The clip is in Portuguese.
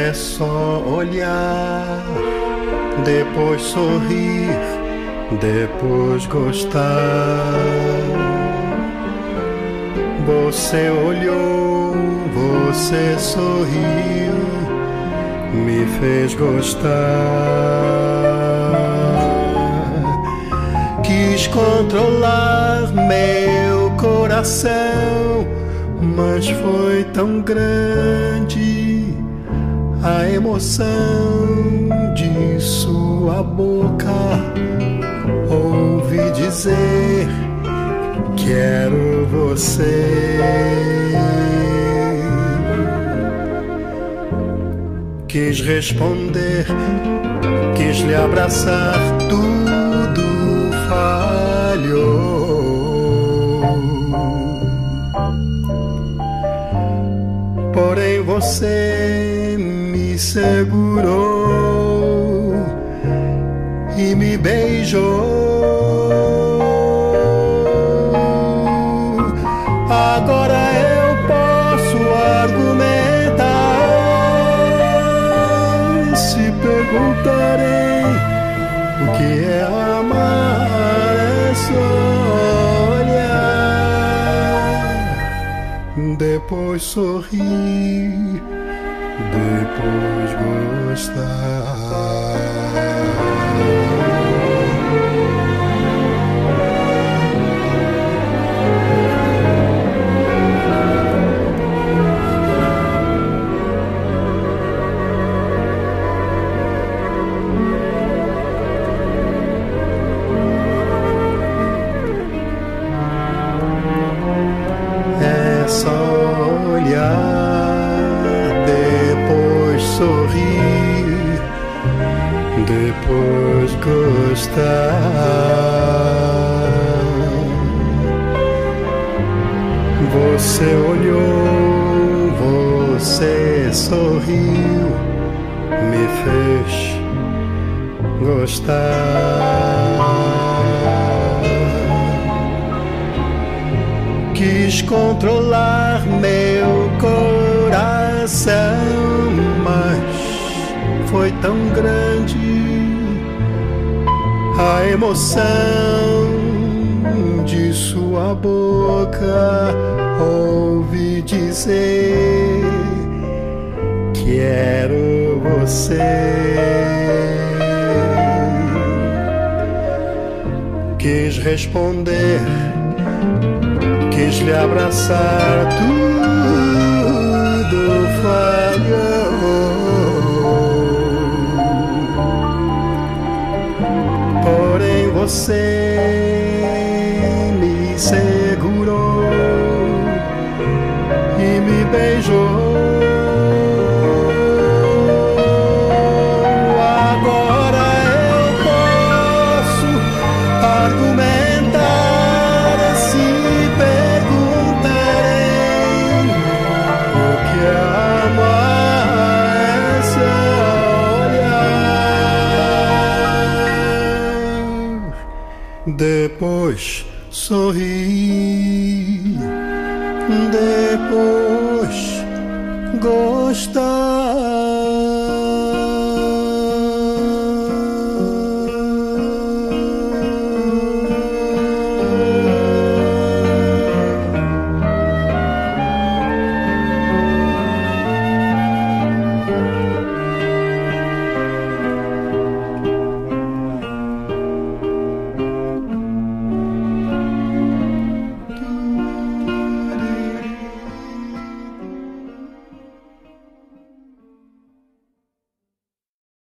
É só olhar, depois sorrir, depois gostar. Você olhou, você sorriu, me fez gostar. Quis controlar meu coração, mas foi tão grande a emoção de sua boca. Ouvi dizer: quero você. Quis responder, quis lhe abraçar, tudo falhou. Porém você me segurou e me beijou. Agora eu posso argumentar. Se perguntarem o que é amar, é só olhar, depois sorrir, depois gostar. Depois sorrir, depois gostar. Você olhou, você sorriu, me fez gostar. Quis controlar meu coração, mas foi tão grande a emoção de sua boca. Ouvi dizer: quero você. Quis responder, quis lhe abraçar, tudo falhou. Porém você me segurou e me beijou. Agora eu posso argumentar. Se perguntarem o que é amar, é só olhar, depois sorrir, depois gostar.